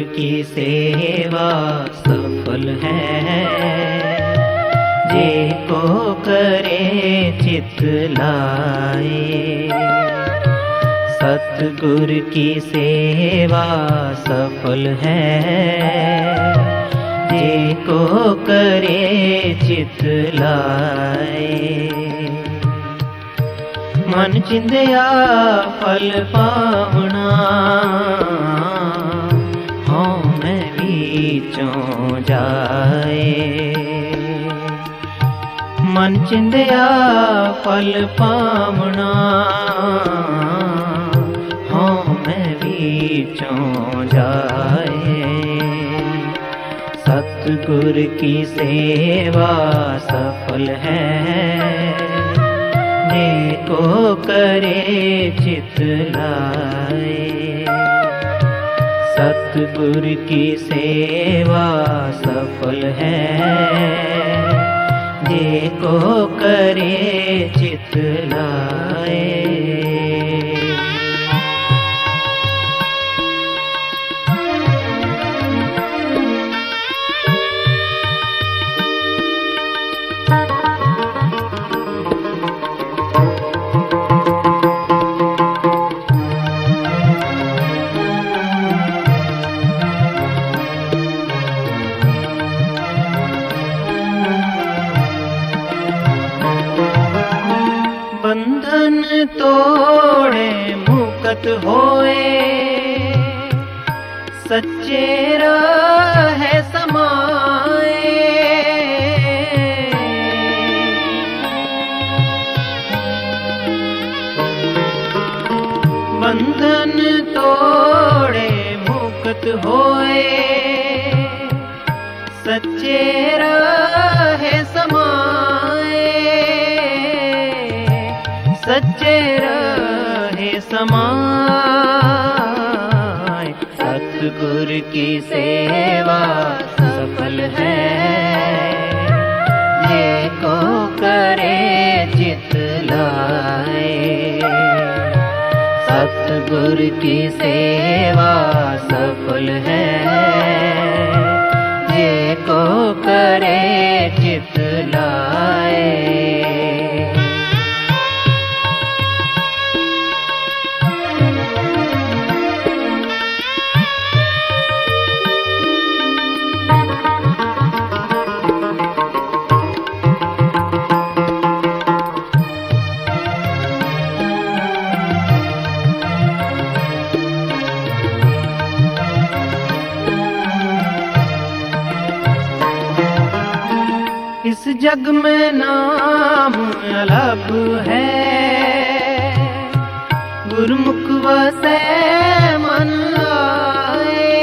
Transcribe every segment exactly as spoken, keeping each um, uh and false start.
की सेवा सफल है, जे को करे चित लाए। सतगुरु की सेवा सफल है, जे को करे चित लाए। मन चिंध्या फल पावना, हाँ मैं बीचों जाए। मन चिंध्या फल पावना, हाँ मैं बीचों जाए। सतगुरु की सेवा सफल है, जे को करे चित लाए। सतगुरु की सेवा सफल है, जे को करे चित लाए। बंधन तोड़े मुक्त होए, सच्चे राह समाए। बंधन तोड़े मुक्त होए, सच्चे राह समाए। सच्चे राहे समाए। सतगुरु की सेवा सफल है, जे को करे चित लाए। सतगुरु की सेवा सफल है, जे को करे चित लाए। इस जग में नाम अलग है, गुरुमुख वसे मन आए।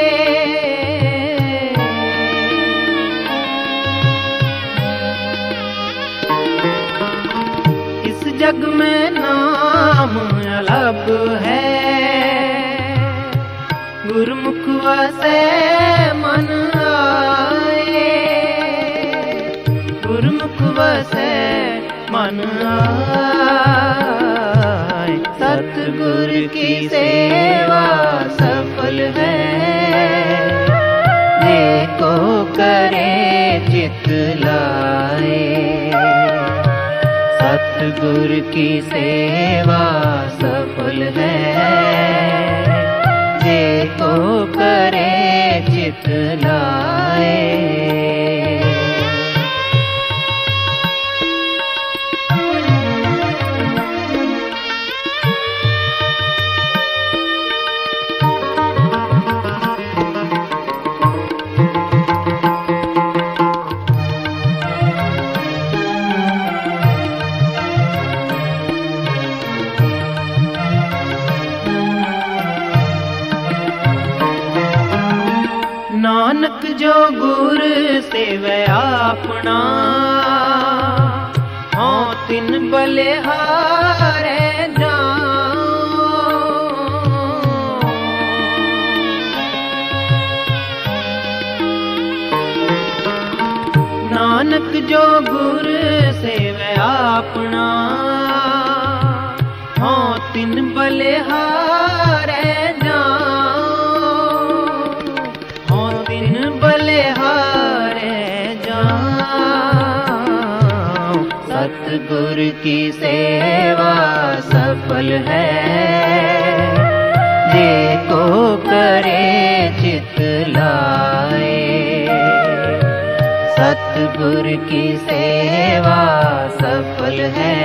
इस जग में नाम अलग है, गुरुमुख वसे मन आए। गुरुमुख वसे मन आए। सतगुरु की सेवा सफल है, जे को करे चित लाए। सतगुरु की सेवा सफल है, जे को करे चित लाए। नानक जो गुर सेवै आपना, हाँ तिन बलिहारे जाओ। नानक जो गुर सेवै आपना, हाँ तिन बलिहारे जाओ। सतगुर की सेवा सफल है, जे को करे चित लाए। सतगुर की सेवा सफल है,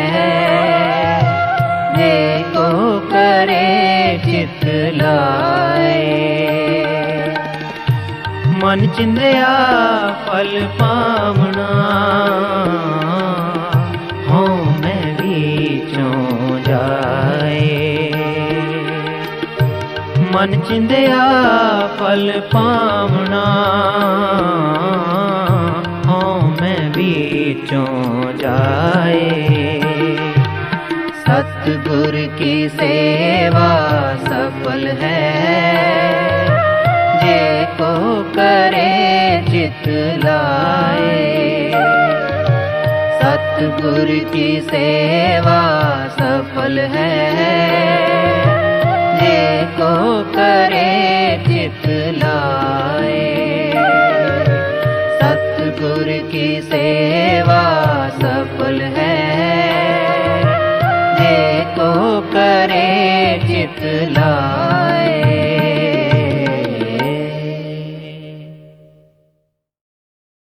जे को करे चित लाए। मन चिंध्या फल पावना, हो मैं बीचों जाए। मन चिंध्या फल पावना, हो मैं बीचों जाए। सतगुर की सेवा सफल है, जे को करे चित लाए। सतगुर की सेवा सफल है, जे को करे चित लाए। सतगुर की सेवा सफल है, जे को करे चित लाए।